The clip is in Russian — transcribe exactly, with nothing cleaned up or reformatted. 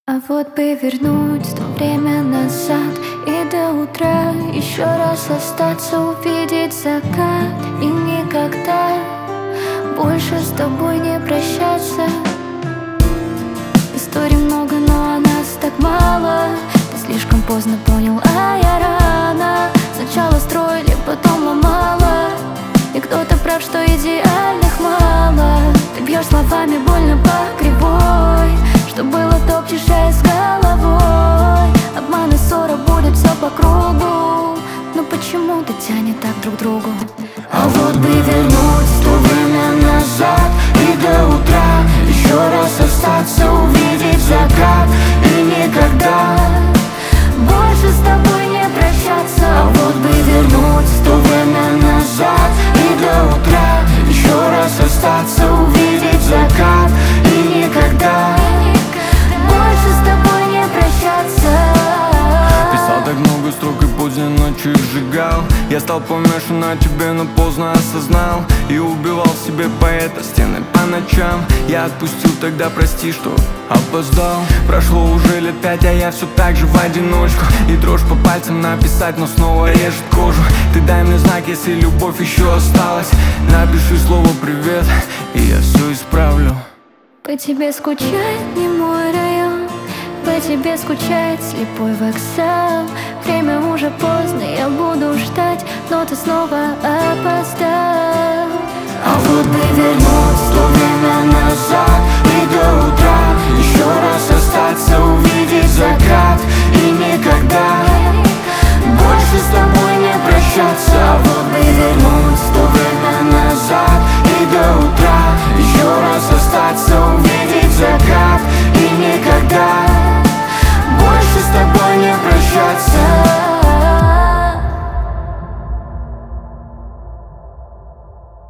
А вот бы вернуть то время назад и до утра еще раз остаться, увидеть закат и никогда больше с тобой не прощаться. Историй много, но о нас так мало. Ты слишком поздно понял, а я рано. Сначала строили, потом ломала. И кто-то прав, что идеальных мало. Ты бьешь словами больно по кривой. Что было, топчешь, а я с головой. Обман и ссора, будет все по кругу. Но почему-то тянет так друг к другу. А вот бы вернуть то время назад и до утра еще раз остаться, увидеть закат и никогда больше с тобой не прощаться. А вот бы вернуть то время назад и до утра еще раз остаться, увидеть закат и никогда больше с тобой не прощаться. Писал так много строк и поздней ночью их сжигал. Я стал помешан на тебе, но поздно осознал. И убивал в себе поэта, стены по ночам. Я отпустил тогда, прости, что опоздал. Прошло уже лет пять, а я все так же в одиночку. И дрожь по пальцам написать, но снова режет кожу. Ты дай мне знак, если любовь еще осталась. Напиши слово «привет», и я все исправлю. По тебе скучает не мой район, по тебе скучает слепой вокзал. Время уже поздно, я буду ждать, но ты снова опоздал. А вот бы вернуть то время назад и до утра еще раз